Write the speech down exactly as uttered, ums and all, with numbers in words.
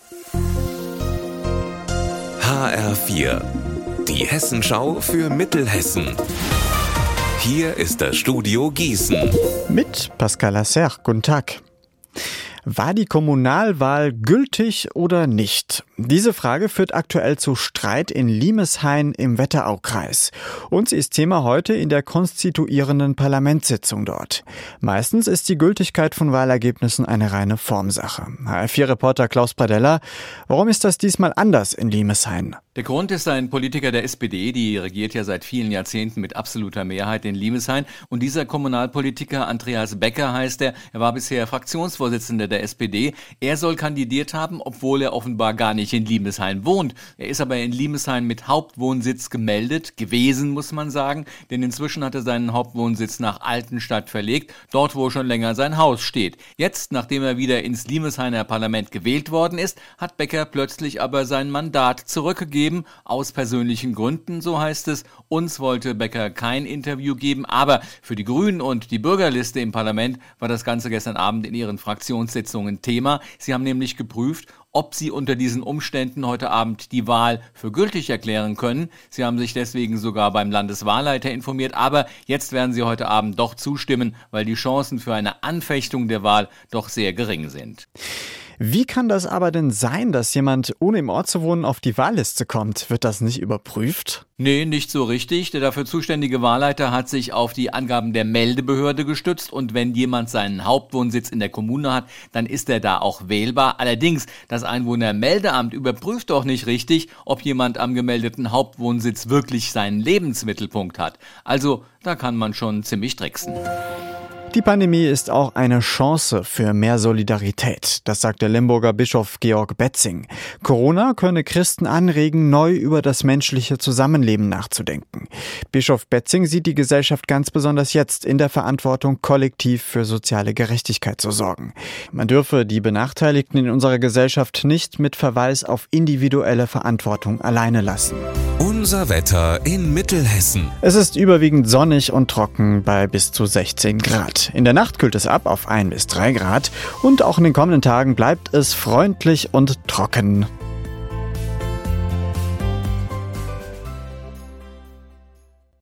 H R vier, die Hessenschau für Mittelhessen. Hier ist das Studio Gießen. Mit Pascal Lasser. Guten Tag. War die Kommunalwahl gültig oder nicht? Diese Frage führt aktuell zu Streit in Limeshain im Wetteraukreis. Und sie ist Thema heute in der konstituierenden Parlamentssitzung dort. Meistens ist die Gültigkeit von Wahlergebnissen eine reine Formsache. H R vier Reporter Klaus Pradella, warum ist das diesmal anders in Limeshain? Der Grund ist ein Politiker der S P D, die regiert ja seit vielen Jahrzehnten mit absoluter Mehrheit in Limeshain. Und dieser Kommunalpolitiker, Andreas Becker heißt er, er war bisher Fraktionsvorsitzender der S P D. Er soll kandidiert haben, obwohl er offenbar gar nicht in Limeshain wohnt. Er ist aber in Limeshain mit Hauptwohnsitz gemeldet, gewesen muss man sagen, denn inzwischen hat er seinen Hauptwohnsitz nach Altenstadt verlegt, dort wo schon länger sein Haus steht. Jetzt, nachdem er wieder ins Limeshainer Parlament gewählt worden ist, hat Becker plötzlich aber sein Mandat zurückgegeben, aus persönlichen Gründen, so heißt es. Uns wollte Becker kein Interview geben, aber für die Grünen und die Bürgerliste im Parlament war das Ganze gestern Abend in ihren Fraktionssitzungen Thema. Sie haben nämlich geprüft, ob sie unter diesen Umständen heute Abend die Wahl für gültig erklären können. Sie haben sich deswegen sogar beim Landeswahlleiter informiert, aber jetzt werden sie heute Abend doch zustimmen, weil die Chancen für eine Anfechtung der Wahl doch sehr gering sind. Wie kann das aber denn sein, dass jemand, ohne im Ort zu wohnen, auf die Wahlliste kommt? Wird das nicht überprüft? Nee, nicht so richtig. Der dafür zuständige Wahlleiter hat sich auf die Angaben der Meldebehörde gestützt und wenn jemand seinen Hauptwohnsitz in der Kommune hat, dann ist er da auch wählbar. Allerdings, das Einwohnermeldeamt überprüft doch nicht richtig, ob jemand am gemeldeten Hauptwohnsitz wirklich seinen Lebensmittelpunkt hat. Also, da kann man schon ziemlich tricksen. Die Pandemie ist auch eine Chance für mehr Solidarität. Das sagt der Limburger Bischof Georg Betzing. Corona könne Christen anregen, neu über das menschliche Zusammenleben nachzudenken. Bischof Betzing sieht die Gesellschaft ganz besonders jetzt in der Verantwortung, kollektiv für soziale Gerechtigkeit zu sorgen. Man dürfe die Benachteiligten in unserer Gesellschaft nicht mit Verweis auf individuelle Verantwortung alleine lassen. Unser Wetter in Mittelhessen. Es ist überwiegend sonnig und trocken bei bis zu sechzehn Grad. In der Nacht kühlt es ab auf ein bis drei Grad und auch in den kommenden Tagen bleibt es freundlich und trocken.